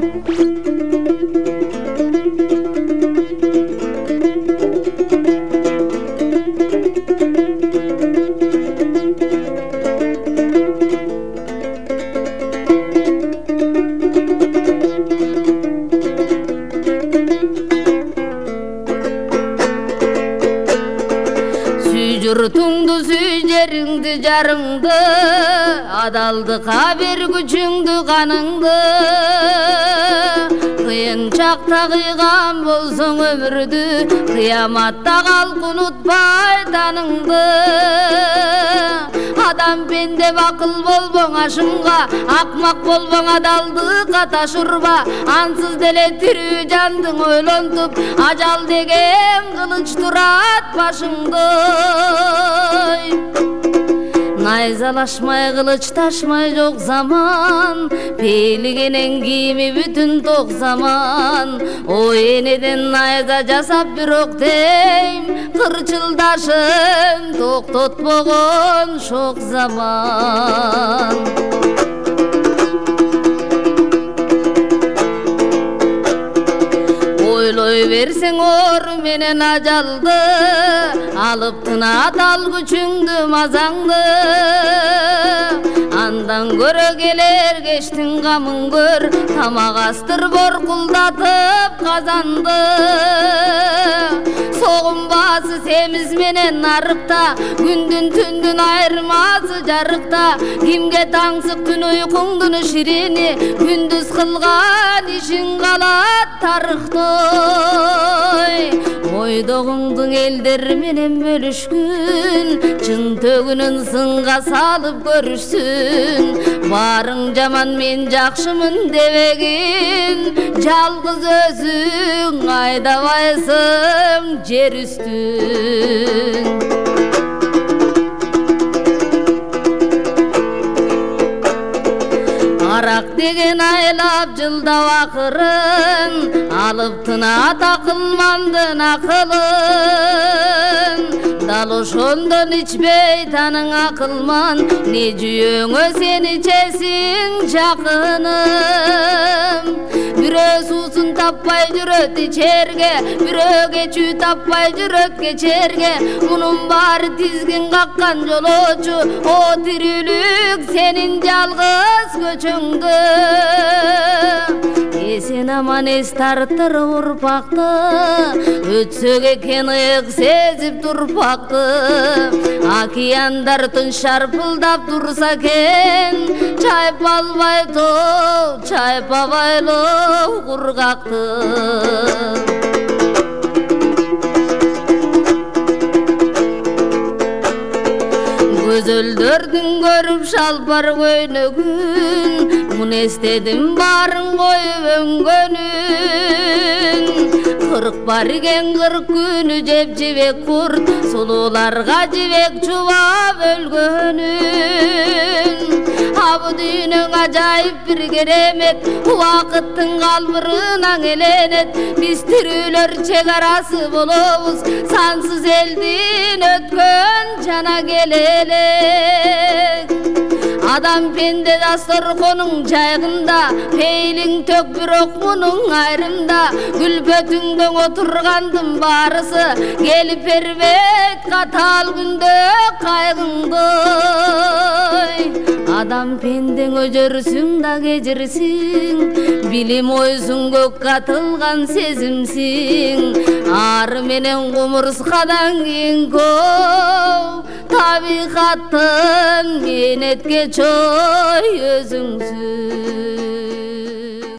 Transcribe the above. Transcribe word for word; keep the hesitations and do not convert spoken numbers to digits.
Yurtungdu süyleringdi jarыңды, адалдыкка бер күчүңдү каныңды. Кыйын чакта кыйган болсоң өмүрдү, кыяматта калк унутпай таныңды. Адам пенде акыл болбоң ашымга, акмак болбоң адалдыкка ташырба. Ансыз деле тирүү жандың ойлонтуп, ажал деген кылыч турат башыңды. Найзалашмай кылыч ташмай жок заман, пейлигенен кийими бүтүн ток заман. Ой энеден найза жасап бирок дейм, кырчылдашын токтотпогон шок заман. Ойлой берсең ор менен ажалды, алып тынат ал күчүңдү мазаңды. Андан көрө келер кештин камын көр, тамак астыр боркулдатып казанды. Согунбасы семиз менен нарыкта, күндүн түндүн айырмасы жарыкта. Кимге таңсык түн уйкуңдун ширини, күндүз кылган ишин калат тарыхта. Ойдогуңдун элдер менен бөлүшкүн, чын төгүнүн сынга салып көрүшсүн. Барың жаман мен жакшымын дебегин, жалгыз өзүң айдабайсың жер үстүн. Арак деген айлап жылдап акырын, алып тынат акылмандын акылын. Дал ошондон ичпей таның акылман, не жүйөңө сен ичесиң жакыным. Бирөө суусун таппай жүрөт ичерге, бирөө кечүү таппай жүрөт кечерге. Мунун баары тизгин каккан жолоочу, о тирүүлүк сенин жалгыз көчөңдө. Эсен аман эс тарттыр урпакты, өтсөк экен ыйык сезип турпакты. Океандар түн шарпылдап турса экен, чайпалбай тоо, чайпабайлы кургакты. Көзөлдөрдүн көрүп шалпар көйнөгүн, мун эстедим барын коюп өңгөнүн. Кырк бар экен кырк күнү жеп жебек курт, сулууларга жебек чубап өлгөнүн. Абы дүйнөң ажайып бир керемет, убакыттын калбырынан эленет. Биз тирүүлөр чек арасы болобуз, сансыз элдин өткөн жана келелек. Адам пенде дасторконуң жайгында, пейлиң төк бирок мунуң айрымда. Күлпөтүңдөң отургандын баарысы, келип бербейт катаал күндө кайгыңды. Адам пендең өжөрсүң да кежирсиң, билим ойсуң көк катылган сезимсиң. Ары менен кумурскадан кийин көп, табигаттын менетке чой өзүңсүң.